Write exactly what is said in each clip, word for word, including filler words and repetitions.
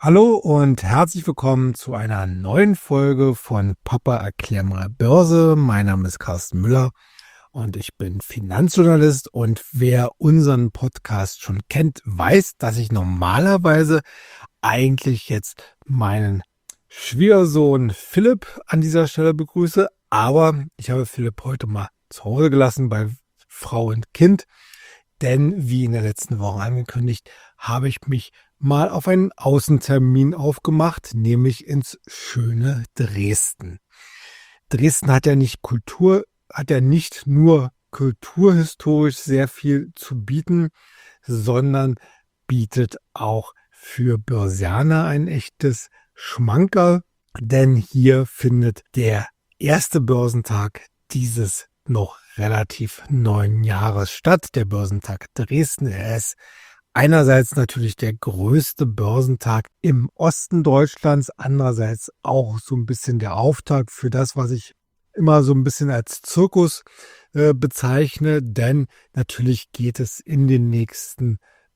Hallo und herzlich willkommen zu einer neuen Folge von Papa erklär mal Börse. Mein Name ist Carsten Müller und ich bin Finanzjournalist, und wer unseren Podcast schon kennt, weiß, dass ich normalerweise eigentlich jetzt meinen Schwiegersohn Philipp an dieser Stelle begrüße, aber ich habe Philipp heute mal zu Hause gelassen bei Frau und Kind, denn wie in der letzten Woche angekündigt, habe ich mich mal auf einen Außentermin aufgemacht, nämlich ins schöne Dresden. Dresden hat ja nicht Kultur, hat ja nicht nur kulturhistorisch sehr viel zu bieten, sondern bietet auch für Börsianer ein echtes Schmankerl, denn hier findet der erste Börsentag dieses noch relativ neuen Jahres statt, der Börsentag Dresden. Er ist einerseits natürlich der größte Börsentag im Osten Deutschlands, andererseits auch so ein bisschen der Auftakt für das, was ich immer so ein bisschen als Zirkus äh, bezeichne, denn natürlich geht es in den nächsten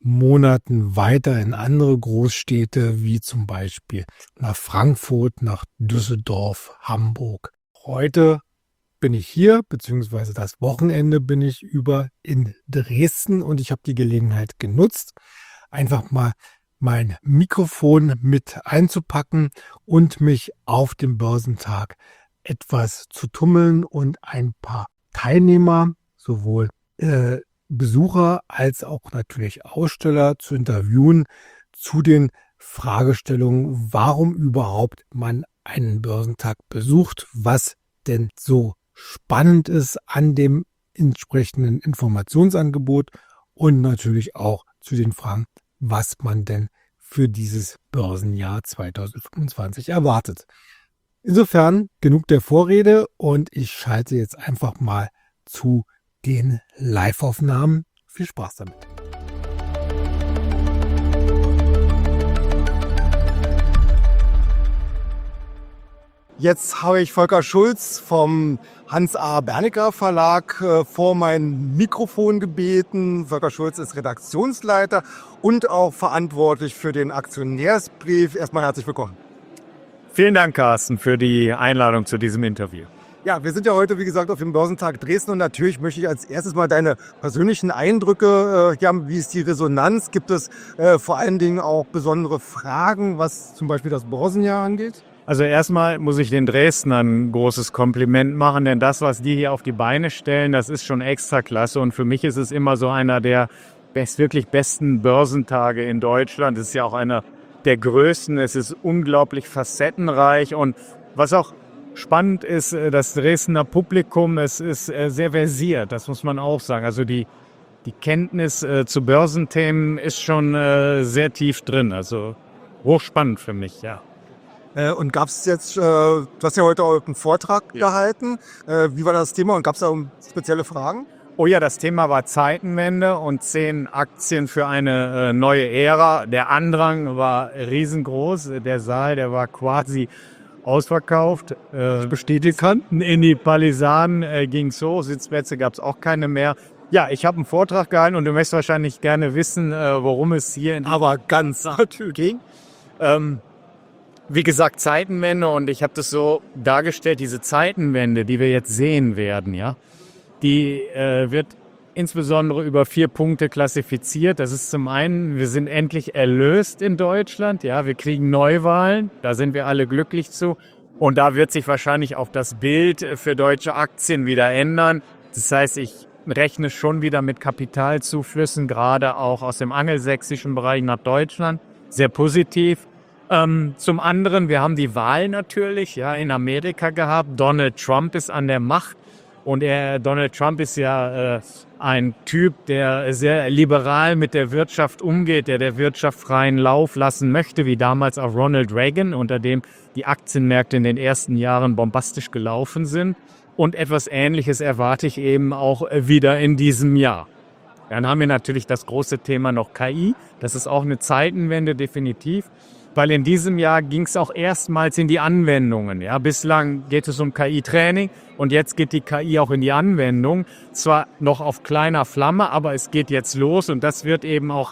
Monaten weiter in andere Großstädte, wie zum Beispiel nach Frankfurt, nach Düsseldorf, Hamburg. Heute bin ich hier, beziehungsweise das Wochenende bin ich über in Dresden, und ich habe die Gelegenheit genutzt, einfach mal mein Mikrofon mit einzupacken und mich auf dem Börsentag etwas zu tummeln und ein paar Teilnehmer, sowohl äh, Besucher als auch natürlich Aussteller, zu interviewen zu den Fragestellungen, warum überhaupt man einen Börsentag besucht, was denn so spannend ist an dem entsprechenden Informationsangebot, und natürlich auch zu den Fragen, was man denn für dieses Börsenjahr zweitausendfünfundzwanzig erwartet. Insofern genug der Vorrede, und ich schalte jetzt einfach mal zu den Live-Aufnahmen. Viel Spaß damit. Jetzt habe ich Volker Schulz vom Hans A. Bernecker Verlag äh, vor mein Mikrofon gebeten. Volker Schulz ist Redaktionsleiter und auch verantwortlich für den Aktionärsbrief. Erstmal herzlich willkommen. Vielen Dank, Carsten, für die Einladung zu diesem Interview. Ja, wir sind ja heute, wie gesagt, auf dem Börsentag Dresden, und natürlich möchte ich als erstes mal deine persönlichen Eindrücke äh, haben. Wie ist die Resonanz? Gibt es äh, vor allen Dingen auch besondere Fragen, was zum Beispiel das Börsenjahr angeht? Also erstmal muss ich den Dresdnern ein großes Kompliment machen, denn das, was die hier auf die Beine stellen, das ist schon extra klasse. Und für mich ist es immer so einer der best, wirklich besten Börsentage in Deutschland. Es ist ja auch einer der größten. Es ist unglaublich facettenreich, und was auch spannend ist, das Dresdner Publikum, es ist sehr versiert, das muss man auch sagen. Also die, die Kenntnis äh, zu Börsenthemen ist schon äh, sehr tief drin, also hochspannend für mich, ja. Äh, und gab es jetzt, äh, du hast ja heute auch einen Vortrag ja. gehalten, äh, wie war das Thema, und gab es da spezielle Fragen? Oh ja, das Thema war Zeitenwende und zehn Aktien für eine äh, neue Ära. Der Andrang war riesengroß, der Saal, der war quasi ausverkauft. Äh, bestätigt kann. In die Palisaden äh, ging es hoch, Sitzplätze gab es auch keine mehr. Ja, ich habe einen Vortrag gehalten, und du möchtest wahrscheinlich gerne wissen, äh, worum es hier in Aber ganz natürlich ging. Ähm, wie gesagt, Zeitenwende, und ich habe das so dargestellt, diese Zeitenwende, die wir jetzt sehen werden, ja, die äh, wird insbesondere über vier Punkte klassifiziert. Das ist zum einen, wir sind endlich erlöst in Deutschland. Ja, wir kriegen Neuwahlen, da sind wir alle glücklich zu. Und da wird sich wahrscheinlich auch das Bild für deutsche Aktien wieder ändern. Das heißt, ich rechne schon wieder mit Kapitalzuflüssen, gerade auch aus dem angelsächsischen Bereich nach Deutschland. Sehr positiv. Ähm, zum anderen, wir haben die Wahl natürlich ja, in Amerika gehabt. Donald Trump ist an der Macht. Und er, Donald Trump ist ja äh, ein Typ, der sehr liberal mit der Wirtschaft umgeht, der der Wirtschaft freien Lauf lassen möchte, wie damals auch Ronald Reagan, unter dem die Aktienmärkte in den ersten Jahren bombastisch gelaufen sind. Und etwas Ähnliches erwarte ich eben auch wieder in diesem Jahr. Dann haben wir natürlich das große Thema noch K I. Das ist auch eine Zeitenwende, definitiv. Weil in diesem Jahr ging es auch erstmals in die Anwendungen. Ja, bislang geht es um K I-Training, und jetzt geht die K I auch in die Anwendung. Zwar noch auf kleiner Flamme, aber es geht jetzt los, und das wird eben auch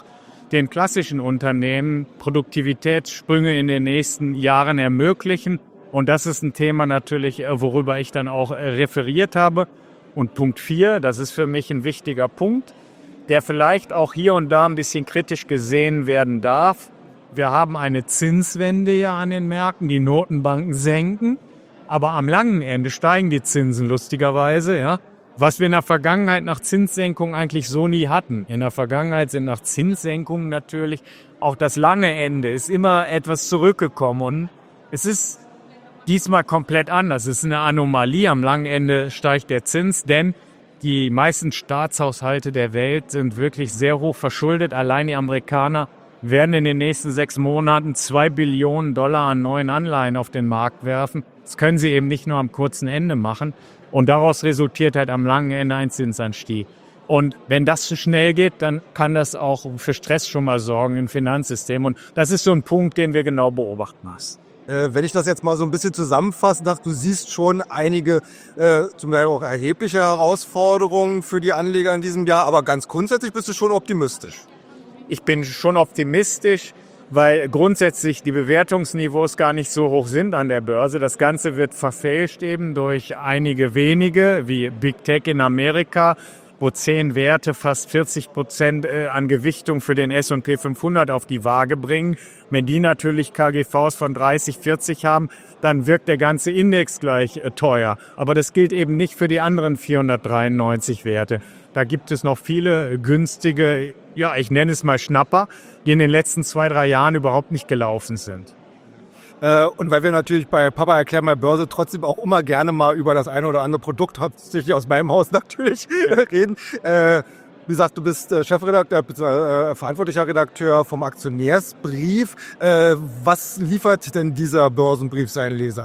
den klassischen Unternehmen Produktivitätssprünge in den nächsten Jahren ermöglichen. Und das ist ein Thema natürlich, worüber ich dann auch referiert habe. Und Punkt vier, das ist für mich ein wichtiger Punkt, der vielleicht auch hier und da ein bisschen kritisch gesehen werden darf. Wir haben eine Zinswende ja an den Märkten, die Notenbanken senken, aber am langen Ende steigen die Zinsen lustigerweise, ja. Was wir in der Vergangenheit nach Zinssenkungen eigentlich so nie hatten. In der Vergangenheit sind nach Zinssenkungen natürlich auch das lange Ende ist immer etwas zurückgekommen und es ist diesmal komplett anders. Es ist eine Anomalie. Am langen Ende steigt der Zins, denn die meisten Staatshaushalte der Welt sind wirklich sehr hoch verschuldet. Allein die Amerikaner werden in den nächsten sechs Monaten zwei Billionen Dollar an neuen Anleihen auf den Markt werfen. Das können sie eben nicht nur am kurzen Ende machen. Und daraus resultiert halt am langen Ende ein Zinsanstieg. Und wenn das zu schnell geht, dann kann das auch für Stress schon mal sorgen im Finanzsystem. Und das ist so ein Punkt, den wir genau beobachten müssen. Äh, wenn ich das jetzt mal so ein bisschen zusammenfassen darf, du siehst schon einige, äh, zum Beispiel auch erhebliche Herausforderungen für die Anleger in diesem Jahr, aber ganz grundsätzlich bist du schon optimistisch. Ich bin schon optimistisch, weil grundsätzlich die Bewertungsniveaus gar nicht so hoch sind an der Börse. Das Ganze wird verfälscht eben durch einige wenige, wie Big Tech in Amerika, wo zehn Werte fast vierzig Prozent an Gewichtung für den S und P fünfhundert auf die Waage bringen. Wenn die natürlich K G Vs von dreißig, vierzig haben, dann wirkt der ganze Index gleich äh, teuer. Aber das gilt eben nicht für die anderen vierhundertdreiundneunzig Werte. Da gibt es noch viele günstige, ja, ich nenne es mal Schnapper, die in den letzten zwei, drei Jahren überhaupt nicht gelaufen sind. Äh, und weil wir natürlich bei Papa erklärt mal Börse trotzdem auch immer gerne mal über das eine oder andere Produkt, hauptsächlich aus meinem Haus natürlich, reden. Äh, wie gesagt, du bist äh, Chefredakteur, äh, verantwortlicher Redakteur vom Aktionärsbrief. Äh, was liefert denn dieser Börsenbrief seinen Lesern?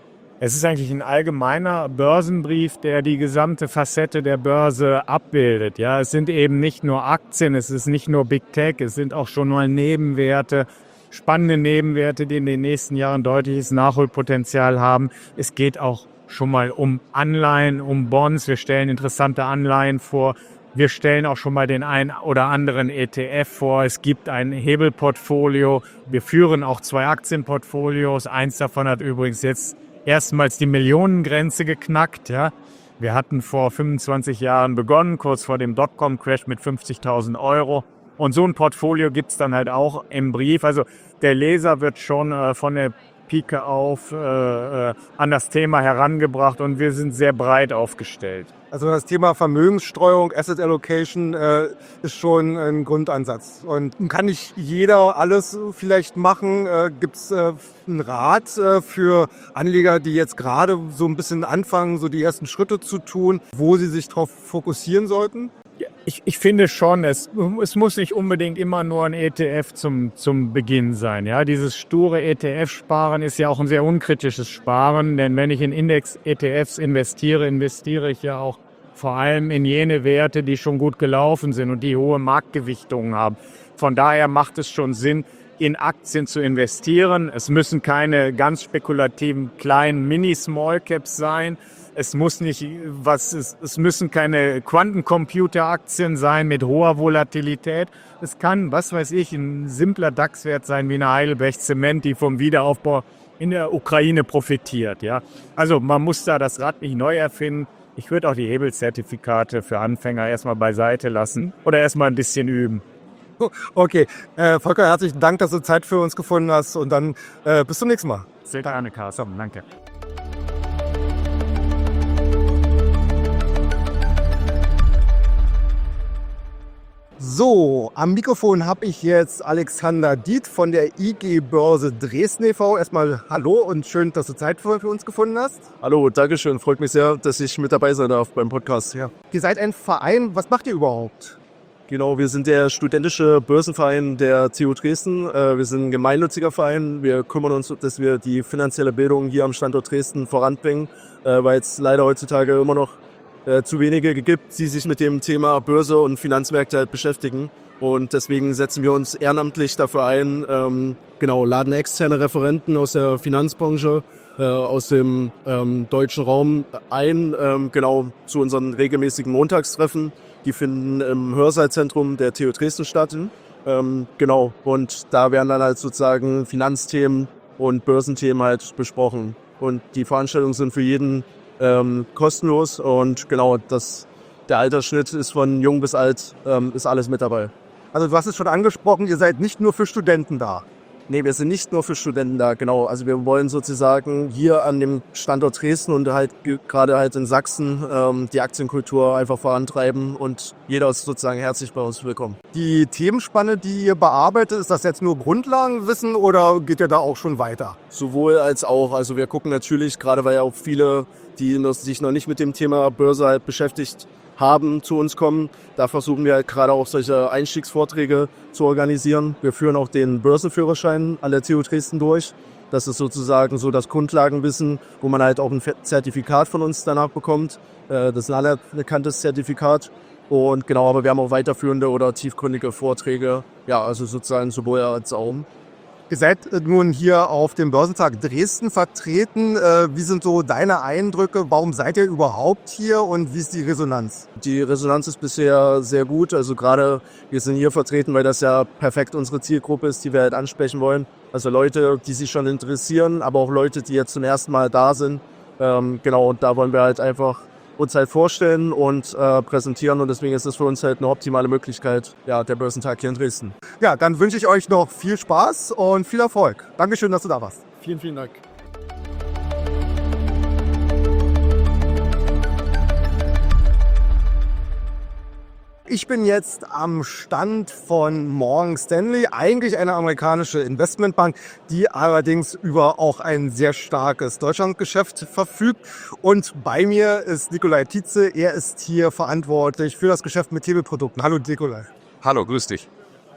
Es ist eigentlich ein allgemeiner Börsenbrief, der die gesamte Facette der Börse abbildet. Ja, es sind eben nicht nur Aktien, es ist nicht nur Big Tech, es sind auch schon mal Nebenwerte, spannende Nebenwerte, die in den nächsten Jahren deutliches Nachholpotenzial haben. Es geht auch schon mal um Anleihen, um Bonds. Wir stellen interessante Anleihen vor. Wir stellen auch schon mal den einen oder anderen E T F vor. Es gibt ein Hebelportfolio. Wir führen auch zwei Aktienportfolios. Eins davon hat übrigens jetzt erstmals die Millionengrenze geknackt. Ja. Wir hatten vor fünfundzwanzig Jahren begonnen, kurz vor dem Dotcom-Crash mit fünfzigtausend Euro. Und so ein Portfolio gibt's dann halt auch im Brief. Also der Leser wird schon äh, von der Pike auf äh, äh, an das Thema herangebracht und wir sind sehr breit aufgestellt. Also das Thema Vermögensstreuung, Asset Allocation äh, ist schon ein Grundansatz. Und kann nicht jeder alles vielleicht machen? Äh, Gibt es äh, einen Rat äh, für Anleger, die jetzt gerade so ein bisschen anfangen, so die ersten Schritte zu tun, wo sie sich darauf fokussieren sollten? Ich, ich finde schon, es, es muss nicht unbedingt immer nur ein E T F zum, zum Beginn sein. Ja, dieses sture E T F-Sparen ist ja auch ein sehr unkritisches Sparen, denn wenn ich in Index-E T Fs investiere, investiere ich ja auch vor allem in jene Werte, die schon gut gelaufen sind und die hohe Marktgewichtungen haben. Von daher macht es schon Sinn, in Aktien zu investieren. Es müssen keine ganz spekulativen kleinen Mini-Small-Caps sein. Es muss nicht was, es, es müssen keine Quantencomputer-Aktien sein mit hoher Volatilität. Es kann, was weiß ich, ein simpler DAX-Wert sein wie eine Heidelberg Zement, die vom Wiederaufbau in der Ukraine profitiert. Ja, also man muss da das Rad nicht neu erfinden. Ich würde auch die Hebelzertifikate für Anfänger erstmal beiseite lassen oder erstmal ein bisschen üben. Okay, äh, Volker, herzlichen Dank, dass du Zeit für uns gefunden hast und dann äh, bis zum nächsten Mal. Sehr gerne, Carsten. Danke. So, am Mikrofon habe ich jetzt Alexander Diet von der I G Börse Dresden e V Erstmal hallo und schön, dass du Zeit für, für uns gefunden hast. Hallo, danke schön. Freut mich sehr, dass ich mit dabei sein darf beim Podcast. Ja. Ihr seid ein Verein. Was macht ihr überhaupt? Genau, wir sind der studentische Börsenverein der T U Dresden. Wir sind ein gemeinnütziger Verein. Wir kümmern uns, dass wir die finanzielle Bildung hier am Standort Dresden voranbringen, weil es leider heutzutage immer noch zu wenige gibt, die sich mit dem Thema Börse und Finanzmärkte halt beschäftigen. Und deswegen setzen wir uns ehrenamtlich dafür ein, ähm, genau, laden externe Referenten aus der Finanzbranche, äh, aus dem ähm, deutschen Raum ein, ähm, genau zu unseren regelmäßigen Montagstreffen. Die finden im Hörsaalzentrum der T U Dresden statt. Ähm, genau, und da werden dann halt sozusagen Finanzthemen und Börsenthemen halt besprochen. Und die Veranstaltungen sind für jeden ähm, kostenlos und genau, das, der Altersschnitt ist von jung bis alt, ähm, ist alles mit dabei. Also du hast es schon angesprochen, ihr seid nicht nur für Studenten da. Nee, wir sind nicht nur für Studenten da, genau. Also wir wollen sozusagen hier an dem Standort Dresden und halt gerade halt in Sachsen ähm, die Aktienkultur einfach vorantreiben und jeder ist sozusagen herzlich bei uns willkommen. Die Themenspanne, die ihr bearbeitet, ist das jetzt nur Grundlagenwissen oder geht ihr da auch schon weiter? Sowohl als auch. Also wir gucken natürlich, gerade weil ja auch viele, die sich noch nicht mit dem Thema Börse halt beschäftigt haben, zu uns kommen. Da versuchen wir halt gerade auch solche Einstiegsvorträge zu organisieren. Wir führen auch den Börsenführerschein an der T U Dresden durch. Das ist sozusagen so das Grundlagenwissen, wo man halt auch ein Zertifikat von uns danach bekommt. Das ist ein anerkanntes Zertifikat. Und genau, aber wir haben auch weiterführende oder tiefgründige Vorträge. Ja, also sozusagen sowohl als auch. Ihr seid nun hier auf dem Börsentag Dresden vertreten. Wie sind so deine Eindrücke? Warum seid ihr überhaupt hier und wie ist die Resonanz? Die Resonanz ist bisher sehr gut. Also gerade wir sind hier vertreten, weil das ja perfekt unsere Zielgruppe ist, die wir halt ansprechen wollen. Also Leute, die sich schon interessieren, aber auch Leute, die jetzt zum ersten Mal da sind. Ähm, genau, und da wollen wir halt einfach uns halt vorstellen und äh, präsentieren und deswegen ist es für uns halt eine optimale Möglichkeit, ja, der Börsentag hier in Dresden. Ja, dann wünsche ich euch noch viel Spaß und viel Erfolg. Dankeschön, dass du da warst. Vielen, vielen Dank. Ich bin jetzt am Stand von Morgan Stanley, eigentlich eine amerikanische Investmentbank, die allerdings über auch ein sehr starkes Deutschlandgeschäft verfügt. Und bei mir ist Nikolai Tietze, er ist hier verantwortlich für das Geschäft mit Hebelprodukten. Hallo Nikolai. Hallo, grüß dich.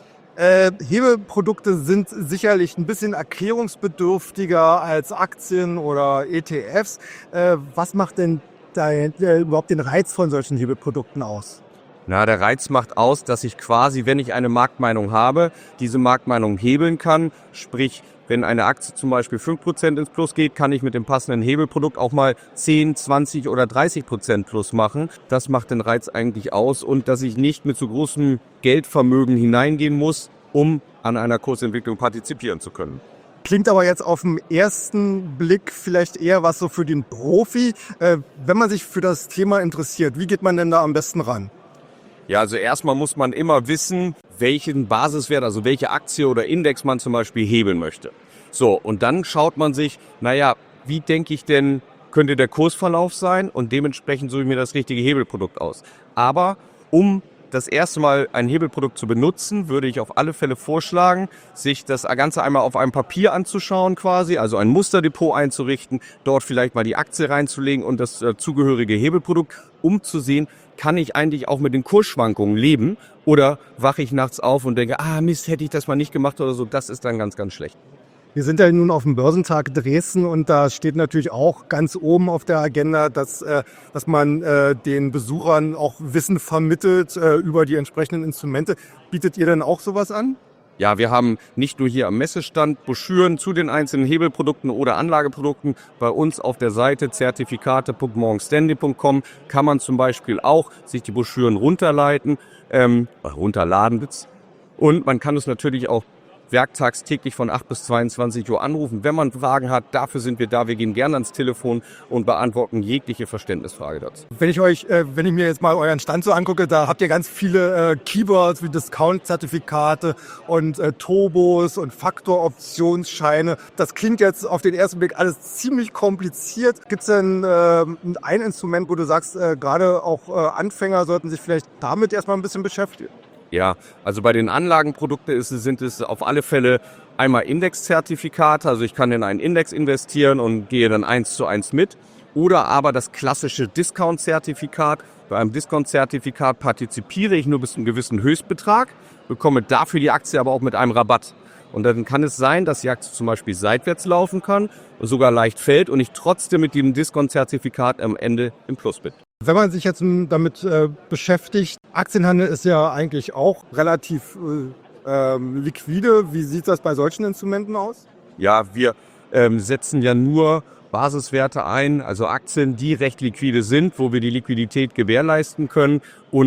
Äh, Hebelprodukte sind sicherlich ein bisschen erklärungsbedürftiger als Aktien oder E T Fs. Äh, was macht denn da, äh, überhaupt den Reiz von solchen Hebelprodukten aus? Na, der Reiz macht aus, dass ich quasi, wenn ich eine Marktmeinung habe, diese Marktmeinung hebeln kann. Sprich, wenn eine Aktie zum Beispiel fünf Prozent ins Plus geht, kann ich mit dem passenden Hebelprodukt auch mal zehn, zwanzig oder dreißig Prozent Plus machen. Das macht den Reiz eigentlich aus und dass ich nicht mit so großem Geldvermögen hineingehen muss, um an einer Kursentwicklung partizipieren zu können. Klingt aber jetzt auf den ersten Blick vielleicht eher was so für den Profi. Äh, wenn man sich für das Thema interessiert, wie geht man denn da am besten ran? Ja, also erstmal muss man immer wissen, welchen Basiswert, also welche Aktie oder Index man zum Beispiel hebeln möchte. So, und dann schaut man sich, naja, wie denke ich denn, könnte der Kursverlauf sein? Und dementsprechend suche ich mir das richtige Hebelprodukt aus. Aber um das erste Mal ein Hebelprodukt zu benutzen, würde ich auf alle Fälle vorschlagen, sich das Ganze einmal auf einem Papier anzuschauen quasi, also ein Musterdepot einzurichten, dort vielleicht mal die Aktie reinzulegen und das äh, zugehörige Hebelprodukt, um zu sehen, kann ich eigentlich auch mit den Kursschwankungen leben oder wache ich nachts auf und denke, ah Mist, hätte ich das mal nicht gemacht oder so, das ist dann ganz, ganz schlecht. Wir sind ja nun auf dem Börsentag Dresden und da steht natürlich auch ganz oben auf der Agenda, dass, äh, dass man äh, den Besuchern auch Wissen vermittelt äh, über die entsprechenden Instrumente. Bietet ihr denn auch sowas an? Ja, wir haben nicht nur hier am Messestand Broschüren zu den einzelnen Hebelprodukten oder Anlageprodukten. Bei uns auf der Seite zertifikate punkt morgan stanley punkt com kann man zum Beispiel auch sich die Broschüren runterleiten, ähm, runterladen. Und man kann es natürlich auch werktags täglich von acht bis zweiundzwanzig Uhr anrufen. Wenn man Fragen hat, dafür sind wir da. Wir gehen gerne ans Telefon und beantworten jegliche Verständnisfrage dazu. Wenn ich euch, äh, wenn ich mir jetzt mal euren Stand so angucke, da habt ihr ganz viele äh, Keywords wie Discount-Zertifikate und äh, Turbos und Faktoroptionsscheine. Das klingt jetzt auf den ersten Blick alles ziemlich kompliziert. Gibt es denn äh, ein Instrument, wo du sagst, äh, gerade auch äh, Anfänger sollten sich vielleicht damit erstmal ein bisschen beschäftigen? Ja, also bei den Anlagenprodukten ist, sind es auf alle Fälle einmal Indexzertifikate, also ich kann in einen Index investieren und gehe dann eins zu eins mit. Oder aber das klassische Discount-Zertifikat. Bei einem Discount-Zertifikat partizipiere ich nur bis zu einem gewissen Höchstbetrag, bekomme dafür die Aktie aber auch mit einem Rabatt. Und dann kann es sein, dass die Aktie zum Beispiel seitwärts laufen kann, sogar leicht fällt und ich trotzdem mit dem Discount-Zertifikat am Ende im Plus bin. Wenn man sich jetzt damit äh, beschäftigt, Aktienhandel ist ja eigentlich auch relativ äh, ähm, liquide. Wie sieht das bei solchen Instrumenten aus? Ja, wir ähm, setzen ja nur Basiswerte ein, also Aktien, die recht liquide sind, wo wir die Liquidität gewährleisten können und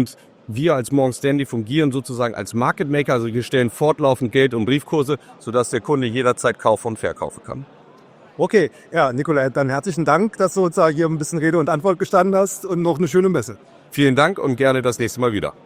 Wir als Morgan Stanley fungieren sozusagen als Market Maker, also wir stellen fortlaufend Geld- und Briefkurse, sodass der Kunde jederzeit kaufen und verkaufen kann. Okay, ja, Nikolai, dann herzlichen Dank, dass du sozusagen hier ein bisschen Rede und Antwort gestanden hast und noch eine schöne Messe. Vielen Dank und gerne das nächste Mal wieder.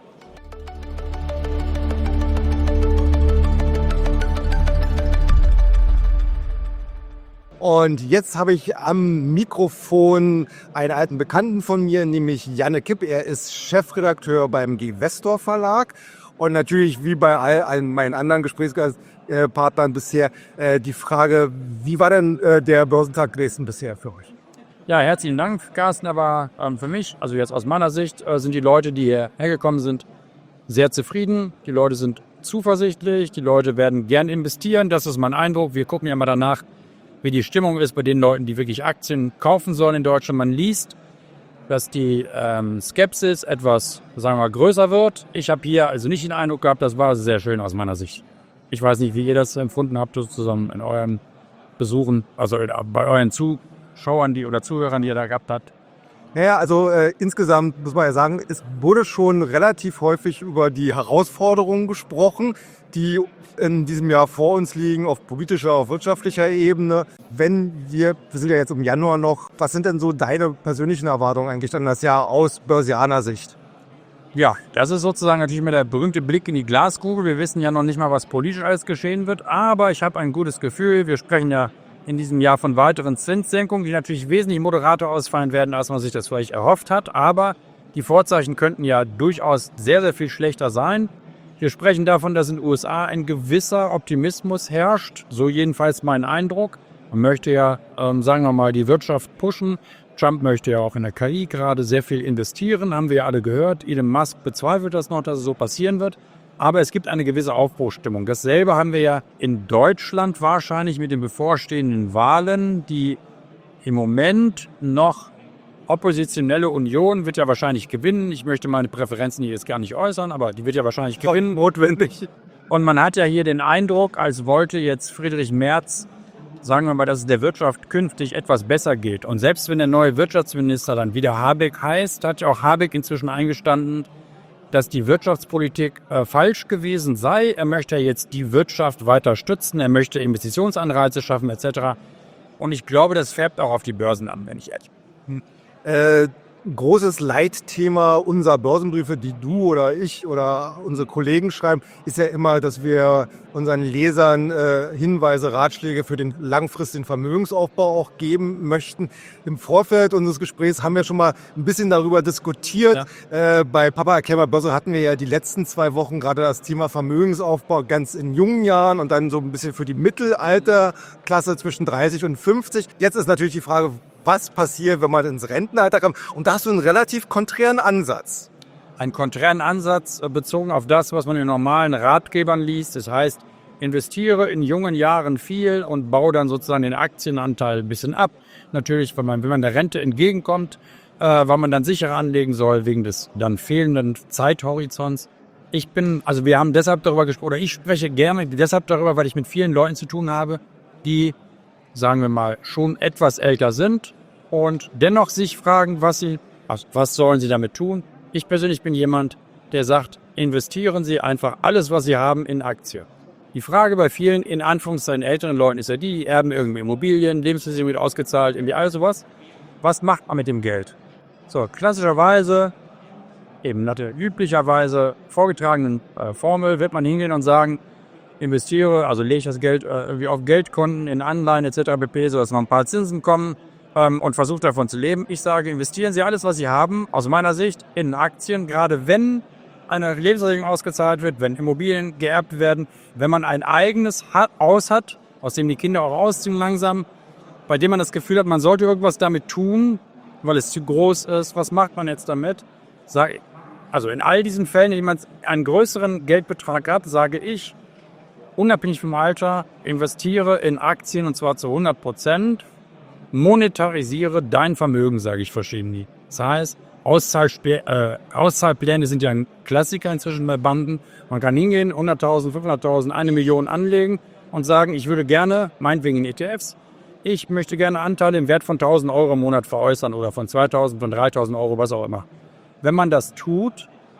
Und jetzt habe ich am Mikrofon einen alten Bekannten von mir, nämlich Janne Kipp. Er ist Chefredakteur beim Gewestor Verlag. Und natürlich, wie bei all meinen anderen Gesprächspartnern bisher, die Frage, wie war denn der Börsentag Dresden bisher für euch? Ja, herzlichen Dank, Carsten. Aber ähm, für mich, also jetzt aus meiner Sicht, äh, sind die Leute, die hierher gekommen sind, sehr zufrieden. Die Leute sind zuversichtlich, die Leute werden gern investieren. Das ist mein Eindruck. Wir gucken ja mal danach, wie die Stimmung ist bei den Leuten, die wirklich Aktien kaufen sollen in Deutschland. Man liest, dass die ähm, Skepsis etwas, sagen wir mal, größer wird. Ich habe hier also nicht den Eindruck gehabt, das war sehr schön aus meiner Sicht. Ich weiß nicht, wie ihr das empfunden habt, zusammen in euren Besuchen, also bei euren Zuschauern die, oder Zuhörern, die ihr da gehabt habt. Naja, also äh, insgesamt muss man ja sagen, es wurde schon relativ häufig über die Herausforderungen gesprochen, die in diesem Jahr vor uns liegen, auf politischer, auf wirtschaftlicher Ebene. Wenn wir, wir sind ja jetzt im Januar noch, was sind denn so deine persönlichen Erwartungen eigentlich an das Jahr aus Börsianer Sicht? Ja, das ist sozusagen natürlich immer der berühmte Blick in die Glaskugel. Wir wissen ja noch nicht mal, was politisch alles geschehen wird, aber ich habe ein gutes Gefühl. Wir sprechen ja in diesem Jahr von weiteren Zinssenkungen, die natürlich wesentlich moderater ausfallen werden, als man sich das vielleicht erhofft hat. Aber die Vorzeichen könnten ja durchaus sehr, sehr viel schlechter sein. Wir sprechen davon, dass in den U S A ein gewisser Optimismus herrscht. So jedenfalls mein Eindruck. Man möchte ja, ähm, sagen wir mal, die Wirtschaft pushen. Trump möchte ja auch in der K I gerade sehr viel investieren, haben wir ja alle gehört. Elon Musk bezweifelt das noch, dass es so passieren wird. Aber es gibt eine gewisse Aufbruchsstimmung. Dasselbe haben wir ja in Deutschland wahrscheinlich mit den bevorstehenden Wahlen. Die im Moment noch oppositionelle Union wird ja wahrscheinlich gewinnen. Ich möchte meine Präferenzen hier jetzt gar nicht äußern, aber die wird ja wahrscheinlich gewinnen. Notwendig. Und man hat ja hier den Eindruck, als wollte jetzt Friedrich Merz, sagen wir mal, dass es der Wirtschaft künftig etwas besser geht. Und selbst wenn der neue Wirtschaftsminister dann wieder Habeck heißt, hat ja auch Habeck inzwischen eingestanden, dass die Wirtschaftspolitik äh, falsch gewesen sei. Er möchte ja jetzt die Wirtschaft weiter stützen, er möchte Investitionsanreize schaffen et cetera. Und ich glaube, das färbt auch auf die Börsen an, wenn ich ehrlich bin. Äh, großes Leitthema unserer Börsenbriefe, die du oder ich oder unsere Kollegen schreiben, ist ja immer, dass wir unseren Lesern äh, Hinweise, Ratschläge für den langfristigen Vermögensaufbau auch geben möchten. Im Vorfeld unseres Gesprächs haben wir schon mal ein bisschen darüber diskutiert. Ja. Äh, bei Papa Erklär Börse hatten wir ja die letzten zwei Wochen gerade das Thema Vermögensaufbau ganz in jungen Jahren und dann so ein bisschen für die Mittelalterklasse zwischen dreißig und fünfzig. Jetzt ist natürlich die Frage, was passiert, wenn man ins Rentenalter kommt? Und da hast du einen relativ konträren Ansatz. Einen konträren Ansatz bezogen auf das, was man in normalen Ratgebern liest. Das heißt, investiere in jungen Jahren viel und baue dann sozusagen den Aktienanteil ein bisschen ab. Natürlich, wenn man, wenn man der Rente entgegenkommt, äh, weil man dann sicherer anlegen soll, wegen des dann fehlenden Zeithorizonts. Ich bin, also wir haben deshalb darüber gesprochen, oder ich spreche gerne deshalb darüber, weil ich mit vielen Leuten zu tun habe, die, sagen wir mal, schon etwas älter sind und dennoch sich fragen, was sie, was, was sollen sie damit tun. Ich persönlich bin jemand, der sagt, investieren Sie einfach alles, was Sie haben, in Aktien. Die Frage bei vielen, in Anführungszeichen älteren Leuten, ist ja die, die erben irgendwie Immobilien, Lebensversicherung wird ausgezahlt, irgendwie all sowas. Was macht man mit dem Geld? So, klassischerweise, eben nach der üblicherweise vorgetragenen äh, Formel, wird man hingehen und sagen, investiere, also lege ich das Geld äh, irgendwie auf Geldkonten, in Anleihen et cetera pp., sodass noch ein paar Zinsen kommen ähm, und versuche davon zu leben. Ich sage, investieren Sie alles, was Sie haben, aus meiner Sicht, in Aktien, gerade wenn eine Lebensversicherung ausgezahlt wird, wenn Immobilien geerbt werden, wenn man ein eigenes Haus hat, aus dem die Kinder auch ausziehen langsam, bei dem man das Gefühl hat, man sollte irgendwas damit tun, weil es zu groß ist. Was macht man jetzt damit? Sag, also in all diesen Fällen, in denen man einen größeren Geldbetrag hat, sage ich, unabhängig vom Alter, investiere in Aktien und zwar zu hundert Prozent, monetarisiere dein Vermögen, sage ich verschieden. Das heißt, Auszahlsp- äh, Auszahlpläne sind ja ein Klassiker inzwischen bei Banken. Man kann hingehen, hunderttausend, fünfhunderttausend, eine Million anlegen und sagen, ich würde gerne, meinetwegen in E T Fs, ich möchte gerne Anteile im Wert von tausend Euro im Monat veräußern oder von zweitausend, von dreitausend Euro, was auch immer. Wenn man das tut,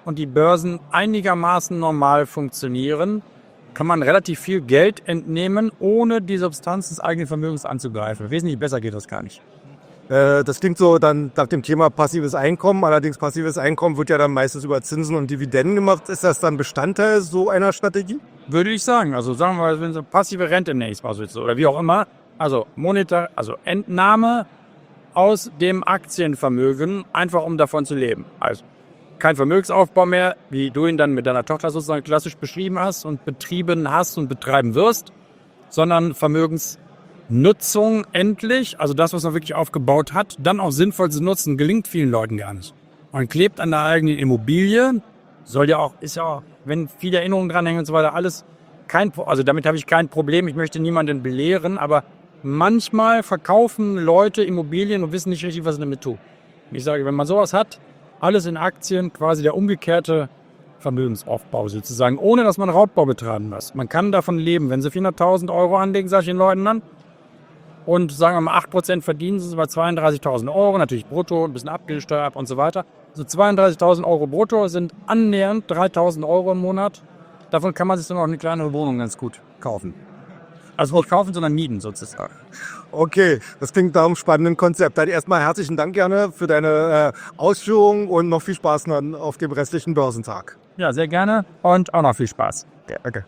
und die Börsen einigermaßen normal funktionieren, kann man relativ viel Geld entnehmen, ohne die Substanz des eigenen Vermögens anzugreifen. Wesentlich besser geht das gar nicht. Äh, das klingt so dann nach dem Thema passives Einkommen. Allerdings passives Einkommen wird ja dann meistens über Zinsen und Dividenden gemacht. Ist das dann Bestandteil so einer Strategie? Würde ich sagen. Also sagen wir mal, wenn so passive Rente nenne ich es mal so, oder wie auch immer. Also monetar, also Entnahme aus dem Aktienvermögen, einfach um davon zu leben. Also kein Vermögensaufbau mehr, wie du ihn dann mit deiner Tochter sozusagen klassisch beschrieben hast und betrieben hast und betreiben wirst, sondern Vermögensnutzung endlich, also das, was man wirklich aufgebaut hat, dann auch sinnvoll zu nutzen, gelingt vielen Leuten gar nicht. Man klebt an der eigenen Immobilie, soll ja auch, ist ja auch, wenn viele Erinnerungen dranhängen und so weiter, alles kein, also damit habe ich kein Problem, ich möchte niemanden belehren, aber manchmal verkaufen Leute Immobilien und wissen nicht richtig, was sie damit tun. Ich sage, wenn man sowas hat, alles in Aktien, quasi der umgekehrte Vermögensaufbau sozusagen, ohne dass man Raubbau betreiben muss. Man kann davon leben. Wenn Sie vierhunderttausend Euro anlegen, sage ich den Leuten dann, und sagen wir mal acht Prozent verdienen, sind Sie bei zweiunddreißigtausend Euro, natürlich brutto, ein bisschen Abgelsteuer ab und so weiter. Also zweiunddreißigtausend Euro brutto sind annähernd dreitausend Euro im Monat. Davon kann man sich dann auch eine kleine Wohnung ganz gut kaufen. Also nicht kaufen, sondern mieten sozusagen. Okay, das klingt nach einem spannenden Konzept. Dann erstmal herzlichen Dank gerne für deine äh, Ausführungen und noch viel Spaß dann auf dem restlichen Börsentag. Ja, sehr gerne und auch noch viel Spaß. Ja, danke.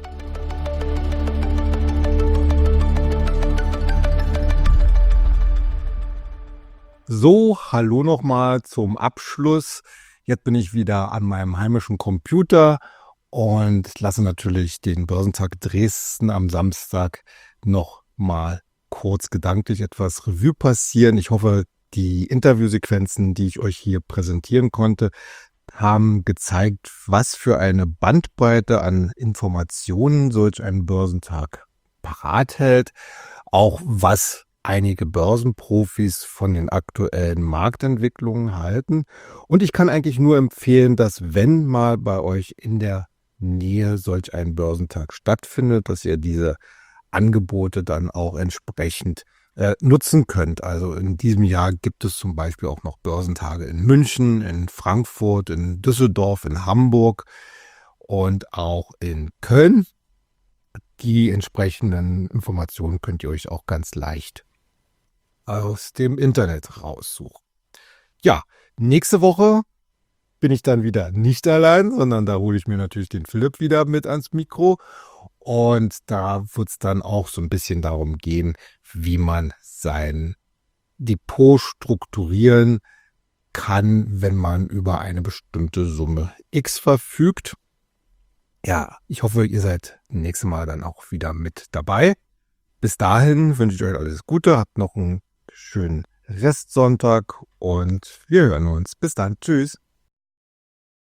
So, hallo nochmal zum Abschluss. Jetzt bin ich wieder an meinem heimischen Computer und lasse natürlich den Börsentag Dresden am Samstag noch mal kurz gedanklich etwas Revue passieren. Ich hoffe, die Interviewsequenzen, die ich euch hier präsentieren konnte, haben gezeigt, was für eine Bandbreite an Informationen solch ein Börsentag parat hält, auch was einige Börsenprofis von den aktuellen Marktentwicklungen halten. Und ich kann eigentlich nur empfehlen, dass wenn mal bei euch in der Nähe solch ein Börsentag stattfindet, dass ihr diese Angebote dann auch entsprechend äh, nutzen könnt. Also in diesem Jahr gibt es zum Beispiel auch noch Börsentage in München, in Frankfurt, in Düsseldorf, in Hamburg und auch in Köln. Die entsprechenden Informationen könnt ihr euch auch ganz leicht aus dem Internet raussuchen. Ja, nächste Woche bin ich dann wieder nicht allein, sondern da hole ich mir natürlich den Philipp wieder mit ans Mikro. Und da wird es dann auch so ein bisschen darum gehen, wie man sein Depot strukturieren kann, wenn man über eine bestimmte Summe X verfügt. Ja, ich hoffe, ihr seid nächstes Mal dann auch wieder mit dabei. Bis dahin wünsche ich euch alles Gute, habt noch einen schönen Restsonntag und wir hören uns. Bis dann. Tschüss.